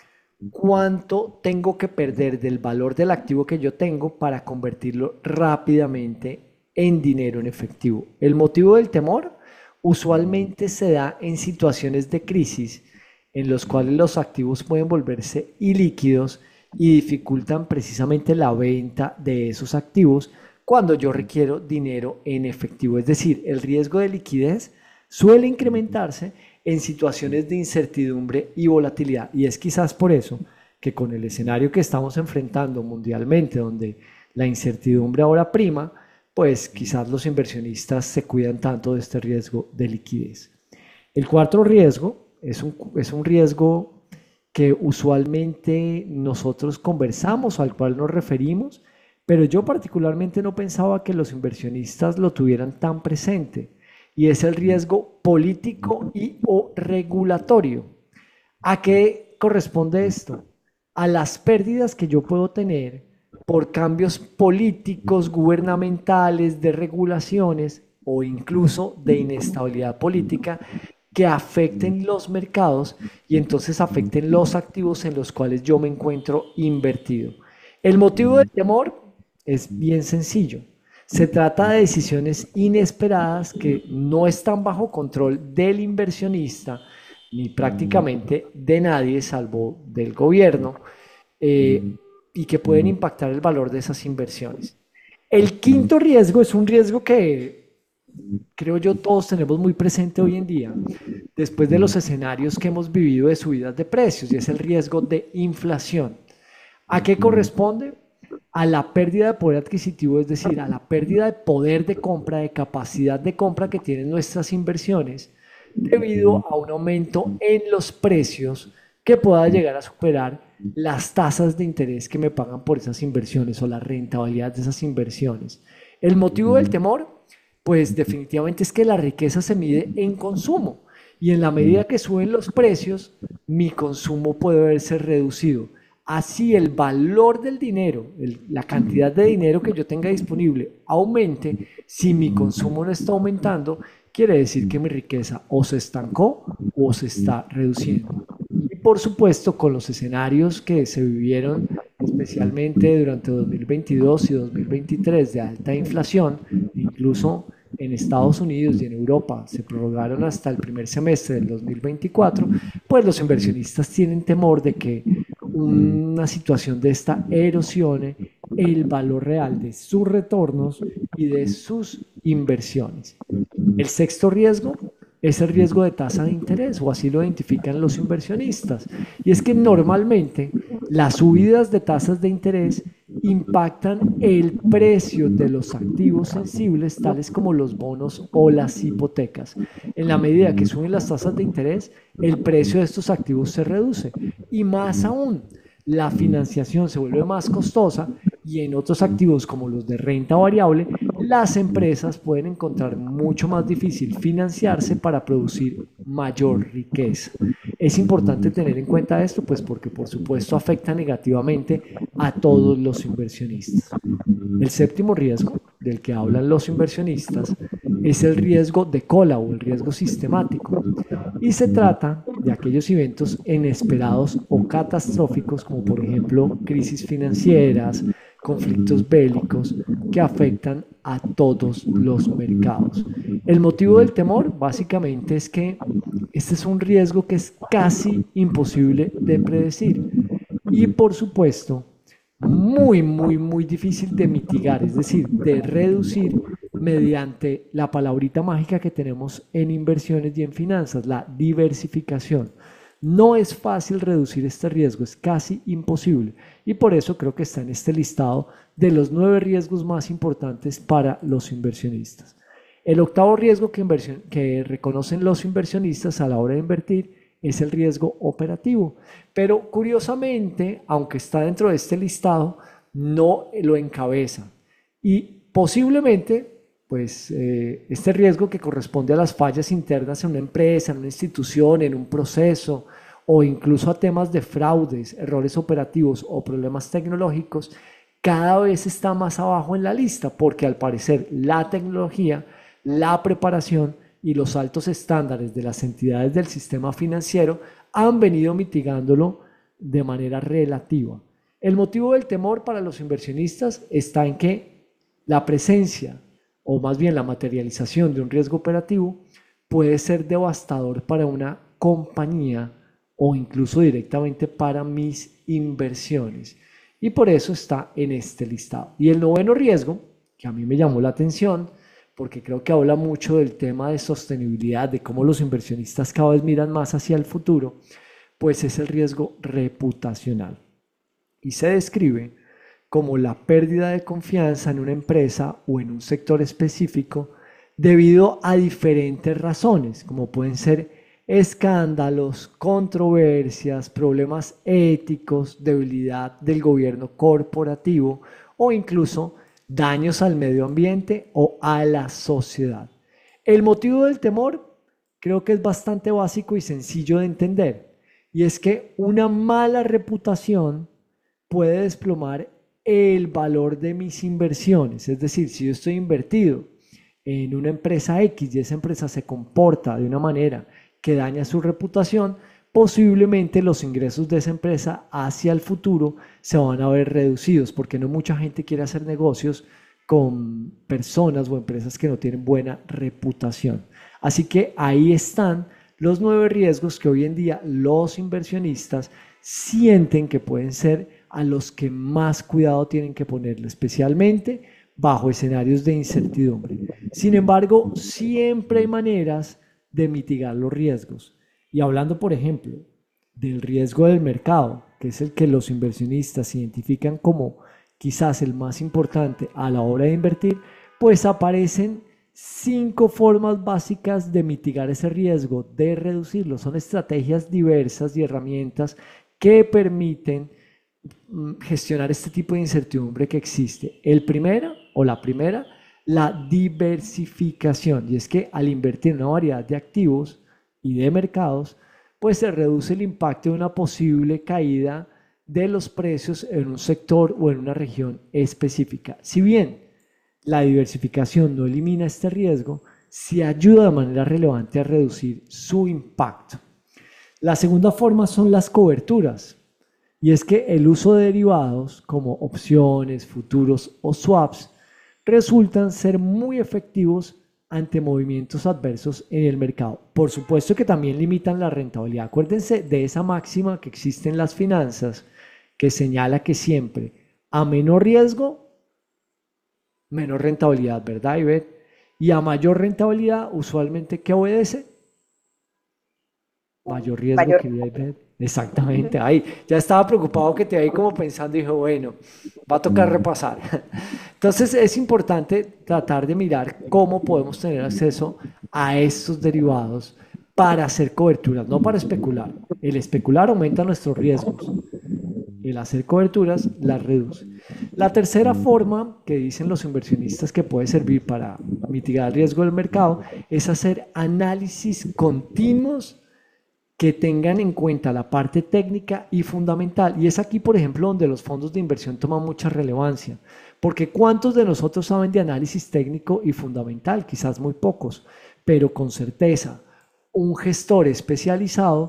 ¿cuánto tengo que perder del valor del activo que yo tengo para convertirlo rápidamente en dinero en efectivo? El motivo del temor usualmente se da en situaciones de crisis en los cuales los activos pueden volverse ilíquidos y dificultan precisamente la venta de esos activos cuando yo requiero dinero en efectivo. Es decir, el riesgo de liquidez suele incrementarse en situaciones de incertidumbre y volatilidad. Y es quizás por eso que con el escenario que estamos enfrentando mundialmente, donde la incertidumbre ahora prima, pues quizás los inversionistas se cuidan tanto de este riesgo de liquidez. El cuarto riesgo es un riesgo que usualmente nosotros conversamos, al cual nos referimos, pero yo particularmente no pensaba que los inversionistas lo tuvieran tan presente, y es el riesgo político y o regulatorio. ¿A qué corresponde esto? A las pérdidas que yo puedo tener por cambios políticos, gubernamentales, de regulaciones o incluso de inestabilidad política que afecten los mercados y entonces afecten los activos en los cuales yo me encuentro invertido. El motivo del temor es bien sencillo. Se trata de decisiones inesperadas que no están bajo control del inversionista ni prácticamente de nadie salvo del gobierno y que pueden impactar el valor de esas inversiones. El quinto riesgo es un riesgo que creo yo todos tenemos muy presente hoy en día después de los escenarios que hemos vivido de subidas de precios, y es el riesgo de inflación. ¿A qué corresponde? A la pérdida de poder adquisitivo, es decir, a la pérdida de poder de compra, de capacidad de compra que tienen nuestras inversiones debido a un aumento en los precios que pueda llegar a superar las tasas de interés que me pagan por esas inversiones o la rentabilidad de esas inversiones. El motivo del temor, pues definitivamente es que la riqueza se mide en consumo y en la medida que suben los precios, mi consumo puede verse reducido. Así el valor del dinero, la cantidad de dinero que yo tenga disponible aumente, si mi consumo no está aumentando, quiere decir que mi riqueza o se estancó o se está reduciendo. Y por supuesto, con los escenarios que se vivieron especialmente durante 2022 y 2023 de alta inflación, incluso en Estados Unidos y en Europa se prorrogaron hasta el primer semestre del 2024, pues los inversionistas tienen temor de que una situación de esta erosione el valor real de sus retornos y de sus inversiones. El sexto riesgo es el riesgo de tasa de interés, o así lo identifican los inversionistas. Y es que normalmente las subidas de tasas de interés impactan el precio de los activos sensibles, tales como los bonos o las hipotecas. En la medida que suben las tasas de interés, el precio de estos activos se reduce. Y más aún, la financiación se vuelve más costosa y en otros activos como los de renta variable, las empresas pueden encontrar mucho más difícil financiarse para producir mayor riqueza. Es importante tener en cuenta esto, pues porque por supuesto afecta negativamente a todos los inversionistas. El séptimo riesgo del que hablan los inversionistas es el riesgo de cola o el riesgo sistemático. Y se trata de aquellos eventos inesperados o catastróficos, como por ejemplo crisis financieras, conflictos bélicos que afectan a todos los mercados. El motivo del temor básicamente es que este es un riesgo que es casi imposible de predecir y por supuesto muy difícil de mitigar, es decir, de reducir mediante la palabrita mágica que tenemos en inversiones y en finanzas, la diversificación. No es fácil reducir este riesgo, es casi imposible y por eso creo que está en este listado de los 9 riesgos más importantes para los inversionistas. El octavo riesgo que reconocen los inversionistas a la hora de invertir es el riesgo operativo, pero curiosamente, aunque está dentro de este listado, no lo encabeza y posiblemente pues este riesgo que corresponde a las fallas internas en una empresa, en una institución, en un proceso o incluso a temas de fraudes, errores operativos o problemas tecnológicos, cada vez está más abajo en la lista porque al parecer la tecnología, la preparación y los altos estándares de las entidades del sistema financiero han venido mitigándolo de manera relativa. El motivo del temor para los inversionistas está en que la presencia o más bien la materialización de un riesgo operativo puede ser devastador para una compañía o incluso directamente para mis inversiones. Y por eso está en este listado. Y el noveno riesgo, que a mí me llamó la atención, porque creo que habla mucho del tema de sostenibilidad, de cómo los inversionistas cada vez miran más hacia el futuro, pues es el riesgo reputacional. Y se describe como la pérdida de confianza en una empresa o en un sector específico debido a diferentes razones, como pueden ser escándalos, controversias, problemas éticos, debilidad del gobierno corporativo o incluso daños al medio ambiente o a la sociedad. El motivo del temor creo que es bastante básico y sencillo de entender, y es que una mala reputación puede desplomar el valor de mis inversiones. Es decir, si yo estoy invertido en una empresa X y esa empresa se comporta de una manera que daña su reputación, posiblemente los ingresos de esa empresa hacia el futuro se van a ver reducidos, porque no mucha gente quiere hacer negocios con personas o empresas que no tienen buena reputación. Así que ahí están los 9 riesgos que hoy en día los inversionistas sienten que pueden ser a los que más cuidado tienen que ponerle, especialmente bajo escenarios de incertidumbre. Sin embargo, siempre hay maneras de mitigar los riesgos. Y hablando, por ejemplo, del riesgo del mercado, que es el que los inversionistas identifican como quizás el más importante a la hora de invertir, pues aparecen 5 formas básicas de mitigar ese riesgo, de reducirlo. Son estrategias diversas y herramientas que permiten gestionar este tipo de incertidumbre que existe. La primera, la diversificación, y es que al invertir en una variedad de activos y de mercados, pues se reduce el impacto de una posible caída de los precios en un sector o en una región específica. Si bien la diversificación no elimina este riesgo, sí ayuda de manera relevante a reducir su impacto. La segunda forma son las coberturas. Y es que el uso de derivados como opciones, futuros o swaps resultan ser muy efectivos ante movimientos adversos en el mercado. Por supuesto que también limitan la rentabilidad. Acuérdense de esa máxima que existe en las finanzas que señala que siempre a menor riesgo, menor rentabilidad, ¿verdad, Ivette? Y a mayor rentabilidad, usualmente, ¿qué obedece? Mayor riesgo, querida Ivette. Exactamente, ahí ya estaba preocupado que te ahí como pensando y dije, bueno, va a tocar repasar. Entonces es importante tratar de mirar cómo podemos tener acceso a estos derivados para hacer coberturas, no para especular. El especular aumenta nuestros riesgos, el hacer coberturas las reduce. La tercera forma que dicen los inversionistas que puede servir para mitigar el riesgo del mercado es hacer análisis continuos que tengan en cuenta la parte técnica y fundamental. Y es aquí, por ejemplo, donde los fondos de inversión toman mucha relevancia. Porque ¿cuántos de nosotros saben de análisis técnico y fundamental? Quizás muy pocos, pero con certeza un gestor especializado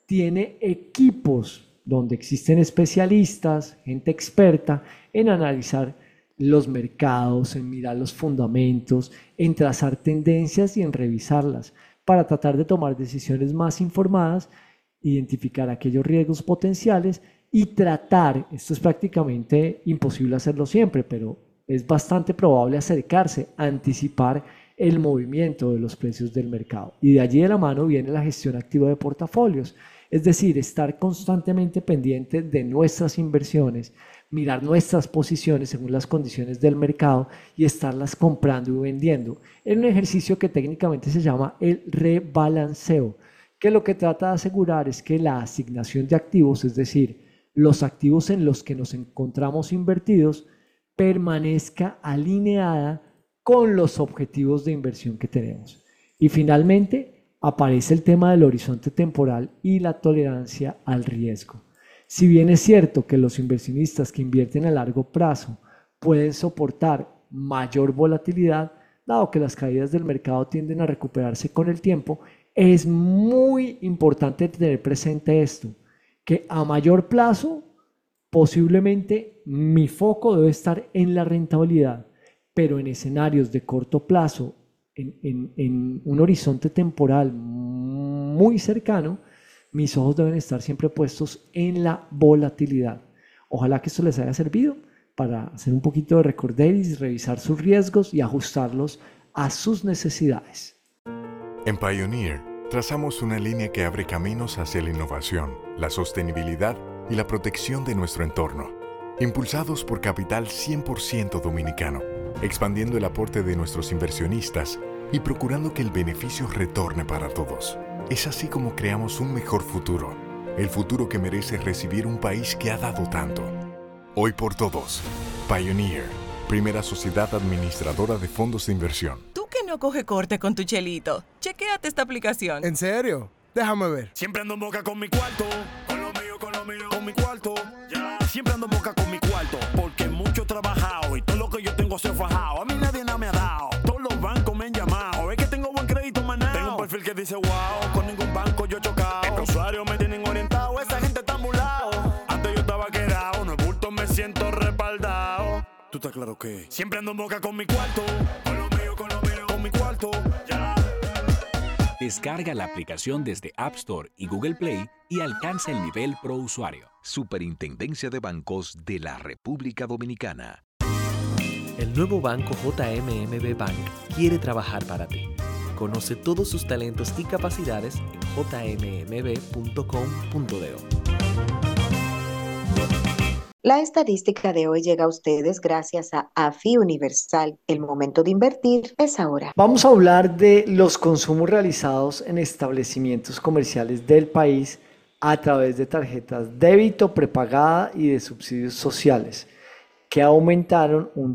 tiene equipos donde existen especialistas, gente experta en analizar los mercados, en mirar los fundamentos, en trazar tendencias y en revisarlas para tratar de tomar decisiones más informadas, identificar aquellos riesgos potenciales y tratar, esto es prácticamente imposible hacerlo siempre, pero es bastante probable acercarse, anticipar el movimiento de los precios del mercado. Y de allí de la mano viene la gestión activa de portafolios, es decir, estar constantemente pendiente de nuestras inversiones, mirar nuestras posiciones según las condiciones del mercado y estarlas comprando y vendiendo en un ejercicio que técnicamente se llama el rebalanceo, que lo que trata de asegurar es que la asignación de activos, es decir, los activos en los que nos encontramos invertidos, permanezca alineada con los objetivos de inversión que tenemos. Y finalmente aparece el tema del horizonte temporal y la tolerancia al riesgo. Si bien es cierto que los inversionistas que invierten a largo plazo pueden soportar mayor volatilidad, dado que las caídas del mercado tienden a recuperarse con el tiempo, es muy importante tener presente esto, que a mayor plazo posiblemente mi foco debe estar en la rentabilidad, pero en escenarios de corto plazo, en un horizonte temporal muy cercano, mis ojos deben estar siempre puestos en la volatilidad. Ojalá que esto les haya servido para hacer un poquito de recorderis, revisar sus riesgos y ajustarlos a sus necesidades.
En Pioneer, trazamos una línea que abre caminos hacia la innovación, la sostenibilidad y la protección de nuestro entorno. Impulsados por capital 100% dominicano, expandiendo el aporte de nuestros inversionistas y procurando que el beneficio retorne para todos. Es así como creamos un mejor futuro, el futuro que merece recibir un país que ha dado tanto. Hoy por todos, Pioneer, primera sociedad administradora de fondos de inversión.
Tú que no coge corte con tu chelito, chequéate esta aplicación.
¿En serio? Déjame ver.
Siempre ando en boca con mi cuarto, con lo mío, con mi cuarto. Ya. Siempre ando en boca con mi cuarto, porque mucho he trabajado y todo lo que yo tengo se ha fajado. A mí nadie nada me ha dado, todos los bancos me han llamado. Es que tengo buen crédito, maná. Tengo un perfil que dice wow, con ningún banco yo he chocado. Estos usuarios me tienen orientado, esa gente está mulado. Antes yo estaba quedado, no es bulto, me siento respaldado. ¿Tú estás claro que? Siempre ando en boca con mi cuarto, con lo mío, con mi cuarto. Ya.
Descarga la aplicación desde App Store y Google Play y alcanza el nivel Pro Usuario.
Superintendencia de Bancos de la República Dominicana.
El nuevo banco JMMB Bank quiere trabajar para ti. Conoce todos sus talentos y capacidades en jmmb.com.do.
La estadística de hoy llega a ustedes gracias a AFI Universal. El momento de invertir es ahora.
Vamos a hablar de los consumos realizados en establecimientos comerciales del país a través de tarjetas débito, prepagada y de subsidios sociales, que aumentaron un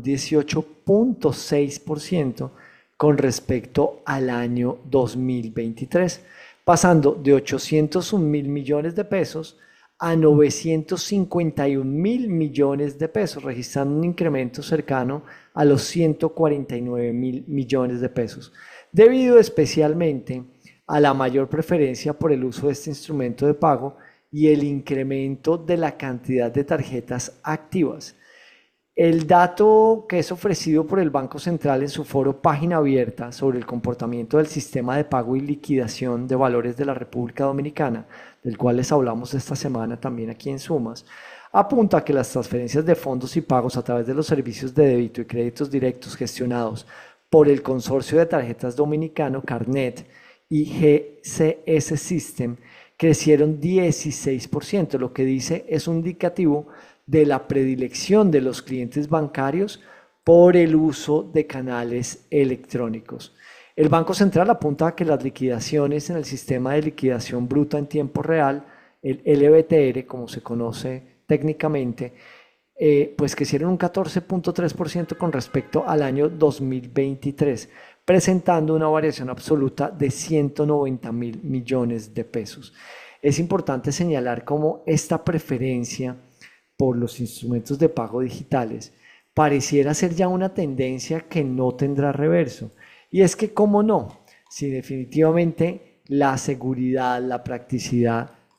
18.6% con respecto al año 2023, pasando de 801.000 millones de pesos a 951.000 millones de pesos, registrando un incremento cercano a los 149.000 millones de pesos, debido especialmente a la mayor preferencia por el uso de este instrumento de pago y el incremento de la cantidad de tarjetas activas. El dato que es ofrecido por el Banco Central en su foro Página Abierta sobre el comportamiento del sistema de pago y liquidación de valores de la República Dominicana, del cual les hablamos esta semana también aquí en Sumas, apunta a que las transferencias de fondos y pagos a través de los servicios de débito y créditos directos gestionados por el Consorcio de Tarjetas Dominicano Carnet y GCS System crecieron 16%, lo que dice es un indicativo de la predilección de los clientes bancarios por el uso de canales electrónicos. El Banco Central apunta a que las liquidaciones en el sistema de liquidación bruta en tiempo real, el LBTR, como se conoce técnicamente, pues crecieron un 14.3% con respecto al año 2023, presentando una variación absoluta de 190.000 millones de pesos. Es importante señalar cómo esta preferencia por los instrumentos de pago digitales pareciera ser ya una tendencia que no tendrá reverso. Y es que, ¿cómo no? Si definitivamente la seguridad, la practicidad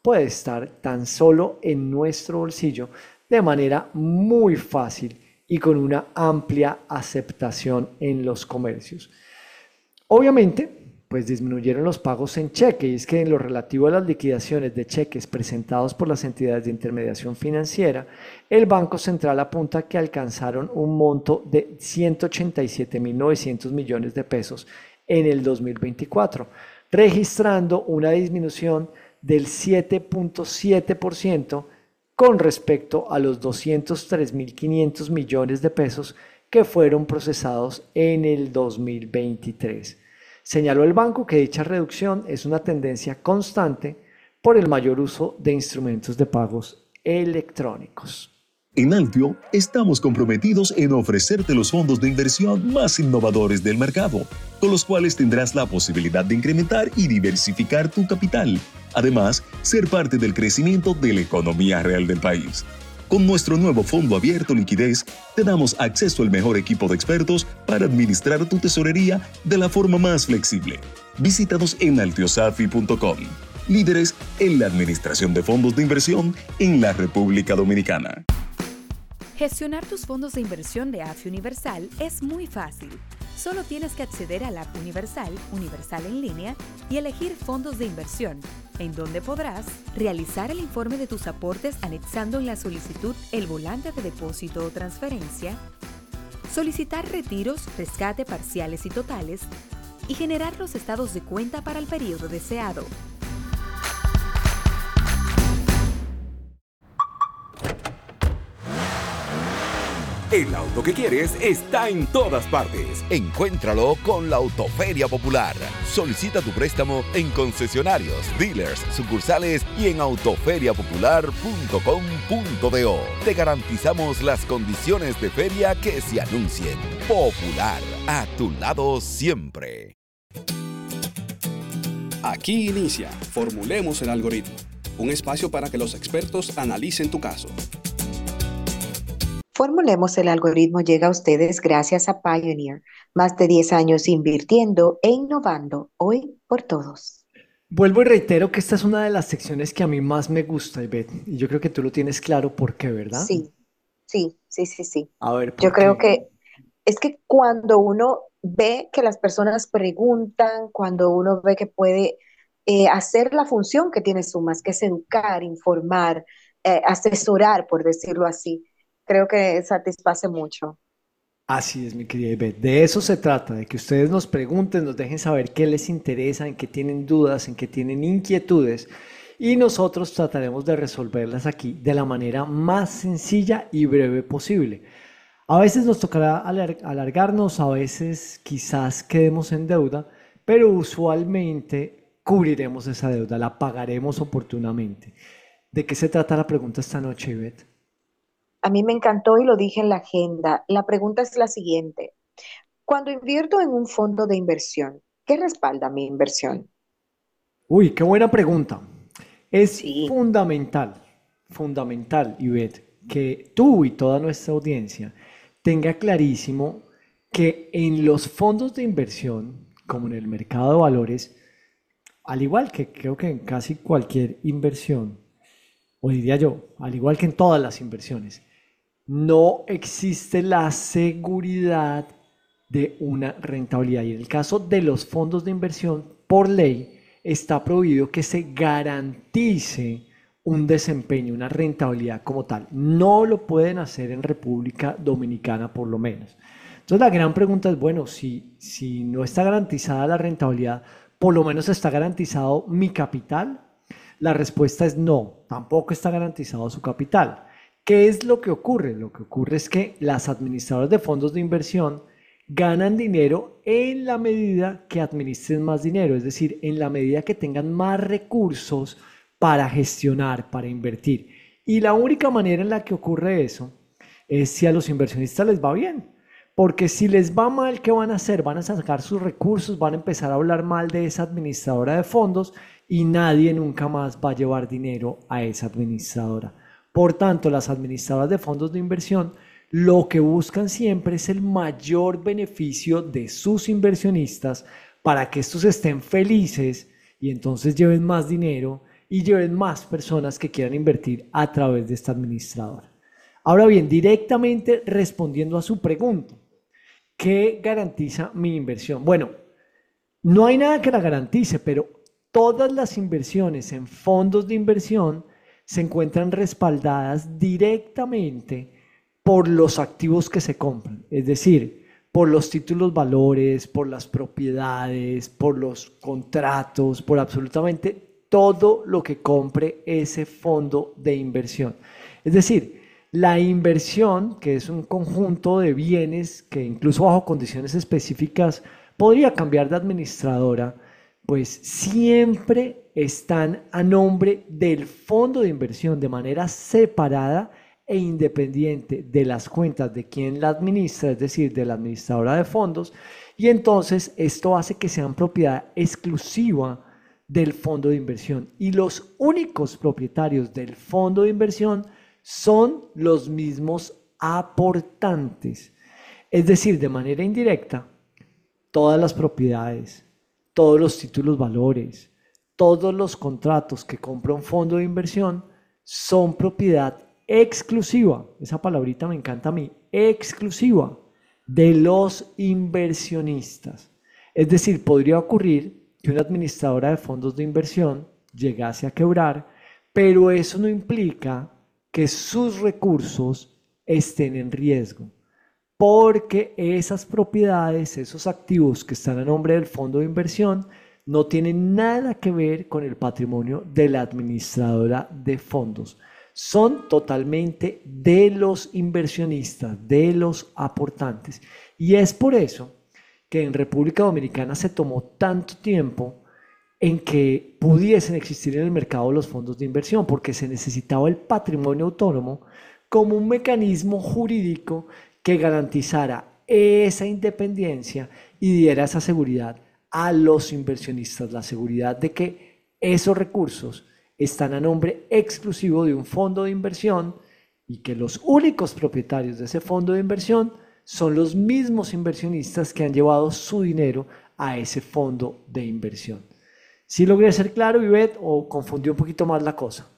puede estar tan solo en nuestro bolsillo de manera muy fácil y con una amplia aceptación en los comercios. Obviamente, pues disminuyeron los pagos en cheque, y es que en lo relativo a las liquidaciones de cheques presentados por las entidades de intermediación financiera, el Banco Central apunta que alcanzaron un monto de 187.900 millones de pesos en el 2024, registrando una disminución del 7.7% con respecto a los 203.500 millones de pesos que fueron procesados en el 2023. Señaló el banco que dicha reducción es una tendencia constante por el mayor uso de instrumentos de pagos electrónicos.
En Altio estamos comprometidos en ofrecerte los fondos de inversión más innovadores del mercado, con los cuales tendrás la posibilidad de incrementar y diversificar tu capital. Además, ser parte del crecimiento de la economía real del país. Con nuestro nuevo fondo abierto Liquidez, te damos acceso al mejor equipo de expertos para administrar tu tesorería de la forma más flexible. Visítanos en altiosafi.com. Líderes en la administración de fondos de inversión en la República Dominicana.
Gestionar tus fondos de inversión de AFI Universal es muy fácil. Solo tienes que acceder a la app Universal en línea y elegir fondos de inversión, en donde podrás realizar el informe de tus aportes anexando en la solicitud el volante de depósito o transferencia, solicitar retiros, rescate parciales y totales y generar los estados de cuenta para el periodo deseado.
El auto que quieres está en todas partes. Encuéntralo con la Autoferia Popular. Solicita tu préstamo en concesionarios, dealers, sucursales y en autoferiapopular.com.do. Te garantizamos las condiciones de feria que se anuncien. Popular, a tu lado siempre.
Aquí inicia Formulemos el Algoritmo, un espacio para que los expertos analicen tu caso.
Formulemos el Algoritmo llega a ustedes gracias a Pioneer, más de 10 años invirtiendo e innovando, hoy por todos.
Vuelvo y reitero que esta es una de las secciones que a mí más me gusta, Ivette, y yo creo que tú lo tienes claro por qué, ¿verdad?
Sí.
A ver,
yo creo que es que cuando uno ve que las personas preguntan, cuando uno ve que puede hacer la función que tiene Sumas, que es educar, informar, asesorar, por decirlo así, creo que satisface mucho.
Así es, mi querida Ivette. De eso se trata, de que ustedes nos pregunten, nos dejen saber qué les interesa, en qué tienen dudas, en qué tienen inquietudes, y nosotros trataremos de resolverlas aquí de la manera más sencilla y breve posible. A veces nos tocará alargarnos, a veces quizás quedemos en deuda, pero usualmente cubriremos esa deuda, la pagaremos oportunamente. ¿De qué se trata la pregunta esta noche, Ivette?
A mí me encantó y lo dije en la agenda. La pregunta es la siguiente. Cuando invierto en un fondo de inversión, ¿qué respalda mi inversión?
Uy, qué buena pregunta. Es fundamental, Ivette, que tú y toda nuestra audiencia tenga clarísimo que en los fondos de inversión, como en el mercado de valores, al igual que creo que en casi cualquier inversión, o diría yo, al igual que en todas las inversiones, no existe la seguridad de una rentabilidad. Y en el caso de los fondos de inversión, por ley, está prohibido que se garantice un desempeño, una rentabilidad como tal. No lo pueden hacer en República Dominicana, por lo menos. Entonces la gran pregunta es, bueno, si no está garantizada la rentabilidad, ¿por lo menos está garantizado mi capital? La respuesta es no, tampoco está garantizado su capital. ¿Qué es lo que ocurre? Lo que ocurre es que las administradoras de fondos de inversión ganan dinero en la medida que administren más dinero, es decir, en la medida que tengan más recursos para gestionar, para invertir. Y la única manera en la que ocurre eso es si a los inversionistas les va bien. Porque si les va mal, ¿qué van a hacer? Van a sacar sus recursos, van a empezar a hablar mal de esa administradora de fondos y nadie nunca más va a llevar dinero a esa administradora. Por tanto, las administradoras de fondos de inversión lo que buscan siempre es el mayor beneficio de sus inversionistas para que estos estén felices y entonces lleven más dinero y lleven más personas que quieran invertir a través de esta administradora. Ahora bien, directamente respondiendo a su pregunta, ¿qué garantiza mi inversión? Bueno, no hay nada que la garantice, pero todas las inversiones en fondos de inversión se encuentran respaldadas directamente por los activos que se compran, es decir, por los títulos valores, por las propiedades, por los contratos, por absolutamente todo lo que compre ese fondo de inversión. Es decir, la inversión, que es un conjunto de bienes que incluso bajo condiciones específicas podría cambiar de administradora, pues siempre están a nombre del fondo de inversión de manera separada e independiente de las cuentas de quien la administra, es decir, de la administradora de fondos, y entonces esto hace que sean propiedad exclusiva del fondo de inversión y los únicos propietarios del fondo de inversión son los mismos aportantes. Es decir, de manera indirecta, todas las propiedades, todos los títulos valores, todos los contratos que compra un fondo de inversión son propiedad exclusiva, esa palabrita me encanta a mí, exclusiva de los inversionistas. Es decir, podría ocurrir que una administradora de fondos de inversión llegase a quebrar, pero eso no implica que sus recursos estén en riesgo, porque esas propiedades, esos activos que están a nombre del fondo de inversión, no tienen nada que ver con el patrimonio de la administradora de fondos. Son totalmente de los inversionistas, de los aportantes. Y es por eso que en República Dominicana se tomó tanto tiempo en que pudiesen existir en el mercado los fondos de inversión, porque se necesitaba el patrimonio autónomo como un mecanismo jurídico que garantizara esa independencia y diera esa seguridad a los inversionistas, la seguridad de que esos recursos están a nombre exclusivo de un fondo de inversión y que los únicos propietarios de ese fondo de inversión son los mismos inversionistas que han llevado su dinero a ese fondo de inversión. ¿Sí logré ser claro, Ivette, o confundí un poquito más la cosa?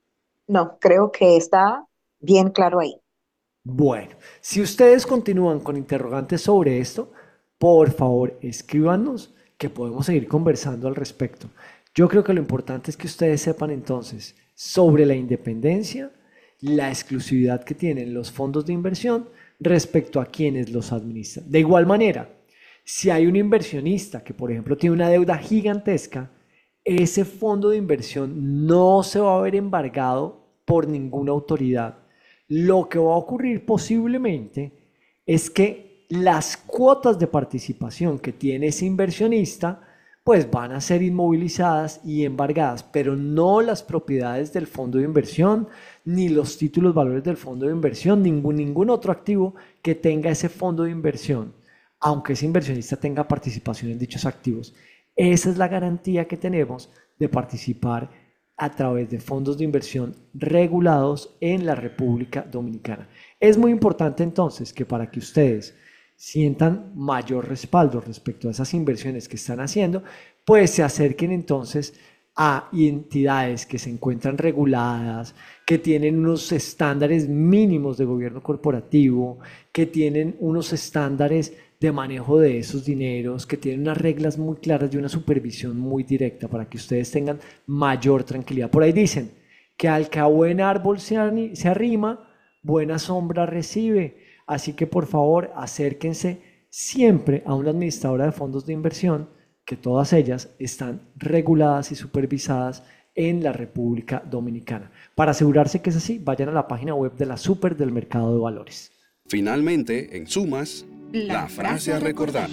No, creo que está bien claro ahí.
Bueno, si ustedes continúan con interrogantes sobre esto, por favor escríbanos que podemos seguir conversando al respecto. Yo creo que lo importante es que ustedes sepan entonces sobre la independencia, la exclusividad que tienen los fondos de inversión respecto a quienes los administran. De igual manera, si hay un inversionista que, por ejemplo, tiene una deuda gigantesca, ese fondo de inversión no se va a ver embargado por ninguna autoridad. Lo que va a ocurrir posiblemente es que las cuotas de participación que tiene ese inversionista pues van a ser inmovilizadas y embargadas, pero no las propiedades del fondo de inversión, ni los títulos valores del fondo de inversión, ningún otro activo que tenga ese fondo de inversión, aunque ese inversionista tenga participación en dichos activos. Esa es la garantía que tenemos de participar a través de fondos de inversión regulados en la República Dominicana. Es muy importante entonces que para que ustedes sientan mayor respaldo respecto a esas inversiones que están haciendo, pues se acerquen entonces a entidades que se encuentran reguladas, que tienen unos estándares mínimos de gobierno corporativo, que tienen unos estándares de manejo de esos dineros, que tienen unas reglas muy claras y una supervisión muy directa para que ustedes tengan mayor tranquilidad. Por ahí dicen que al que a buen árbol se arrima, buena sombra recibe. Así que por favor acérquense siempre a una administradora de fondos de inversión, que todas ellas están reguladas y supervisadas en la República Dominicana. Para asegurarse que es así, vayan a la página web de la Super del Mercado de Valores.
Finalmente, en sumas, la frase a recordar.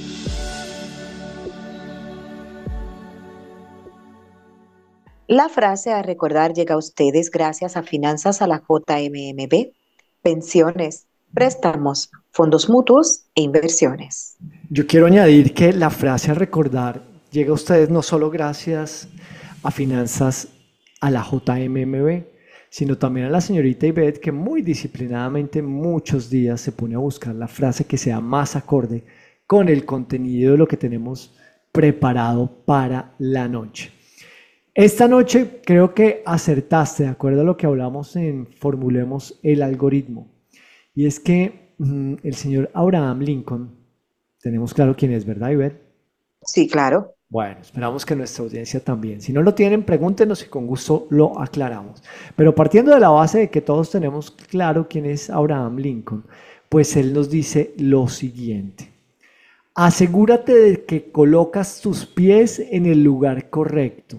La frase a recordar llega a ustedes gracias a Finanzas a la JMMB, pensiones, préstamos, fondos mutuos e inversiones.
Yo quiero añadir que la frase a recordar llega a ustedes no solo gracias a Finanzas a la JMMB, sino también a la señorita Ivette, que muy disciplinadamente muchos días se pone a buscar la frase que sea más acorde con el contenido de lo que tenemos preparado para la noche. Esta noche creo que acertaste, de acuerdo a lo que hablamos en Formulemos el Algoritmo. Y es que el señor Abraham Lincoln, tenemos claro quién es, ¿verdad, Ivette?
Sí, claro.
Bueno, esperamos que nuestra audiencia también. Si no lo tienen, pregúntenos y con gusto lo aclaramos. Pero partiendo de la base de que todos tenemos claro quién es Abraham Lincoln, pues él nos dice lo siguiente. Asegúrate de que colocas tus pies en el lugar correcto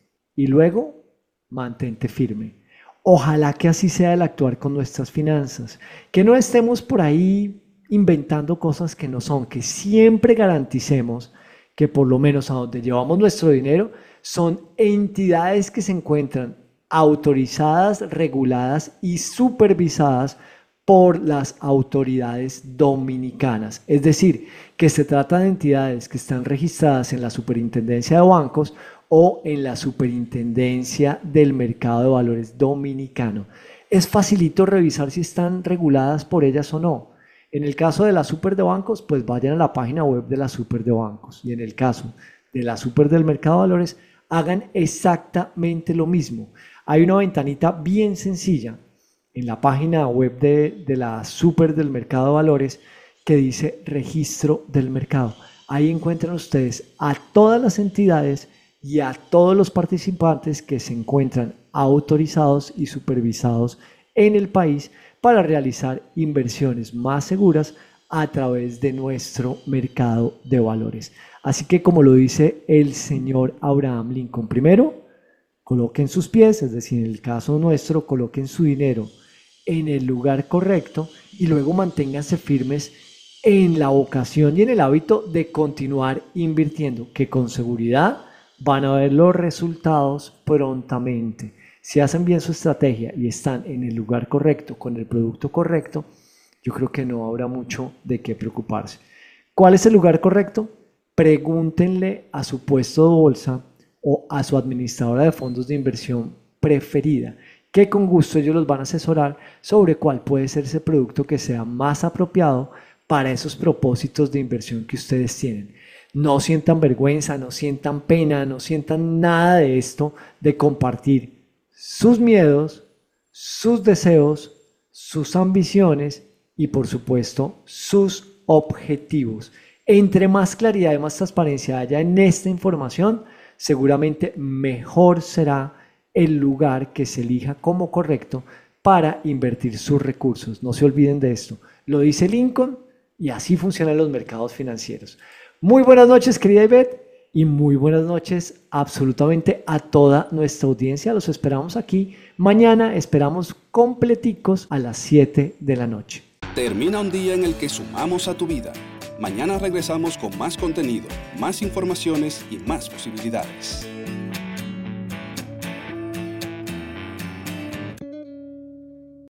y luego mantente firme. Ojalá que así sea el actuar con nuestras finanzas, que no estemos por ahí inventando cosas que no son, que siempre garanticemos que por lo menos a donde llevamos nuestro dinero son entidades que se encuentran autorizadas, reguladas y supervisadas por las autoridades dominicanas. Es decir, que se trata de entidades que están registradas en la Superintendencia de Bancos o en la Superintendencia del Mercado de Valores Dominicano. Es facilito revisar si están reguladas por ellas o no. En el caso de la Super de Bancos, pues vayan a la página web de la Super de Bancos. Y en el caso de la Super del Mercado de Valores, hagan exactamente lo mismo. Hay una ventanita bien sencilla en la página web de la Super del Mercado de Valores que dice Registro del Mercado. Ahí encuentran ustedes a todas las entidades y a todos los participantes que se encuentran autorizados y supervisados en el país para realizar inversiones más seguras a través de nuestro mercado de valores. Así que, como lo dice el señor Abraham Lincoln, primero, coloquen sus pies, es decir, en el caso nuestro, coloquen su dinero en el lugar correcto y luego manténganse firmes en la vocación y en el hábito de continuar invirtiendo, que con seguridad van a ver los resultados prontamente. Si hacen bien su estrategia y están en el lugar correcto, con el producto correcto, yo creo que no habrá mucho de qué preocuparse. ¿Cuál es el lugar correcto? Pregúntenle a su puesto de bolsa o a su administradora de fondos de inversión preferida, que con gusto ellos los van a asesorar sobre cuál puede ser ese producto que sea más apropiado para esos propósitos de inversión que ustedes tienen. No sientan vergüenza, no sientan pena, no sientan nada de esto de compartir sus miedos, sus deseos, sus ambiciones y por supuesto sus objetivos. Entre más claridad y más transparencia haya en esta información, seguramente mejor será el lugar que se elija como correcto para invertir sus recursos. No se olviden de esto. Lo dice Lincoln y así funcionan los mercados financieros. Muy buenas noches, querida Ivette. Y muy buenas noches absolutamente a toda nuestra audiencia. Los esperamos aquí mañana, esperamos completicos a las 7 de la noche.
Termina un día en el que sumamos a tu vida. Mañana regresamos con más contenido, más informaciones y más posibilidades.